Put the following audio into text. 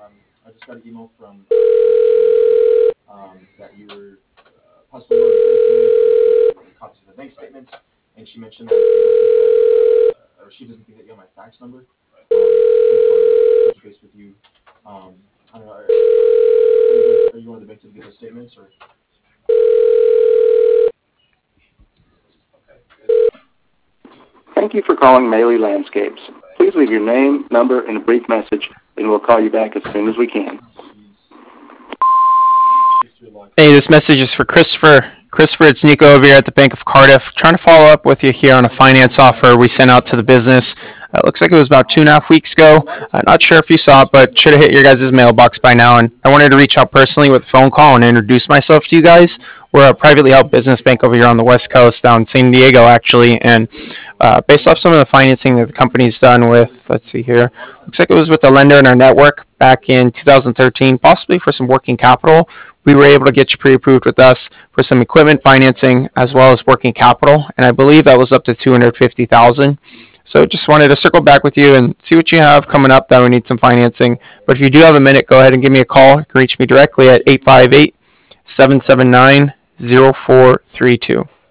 I just got an email from that you were possibly one of the copies of the bank statements, and she mentioned that or she doesn't think that you have my fax number. Touch base with you. I don't know. Are you one of the bank to get those statements, or? Thank you for calling Maley Landscapes. Please leave your name, number, and a brief message, and we'll call you back as soon as we can. Hey, this message is for Christopher. Christopher, it's Nico over here at the Bank of Cardiff. Trying to follow up with you here on a finance offer we sent out to the business. Looks like it was about 2.5 weeks ago. Not sure if you saw it, but should have hit your guys' mailbox by now. And I wanted to reach out personally with a phone call and introduce myself to you guys. We're a privately held business bank over here on the West Coast, down in San Diego, actually. And based off some of the financing that the company's done with, let's see here, looks like it was with a lender in our network back in 2013, possibly for some working capital. We were able to get you pre-approved with us for some equipment financing as well as working capital, and I believe that was up to $250,000. So just wanted to circle back with you and see what you have coming up that we need some financing. But if you do have a minute, go ahead and give me a call. You can reach me directly at 858-779-0432.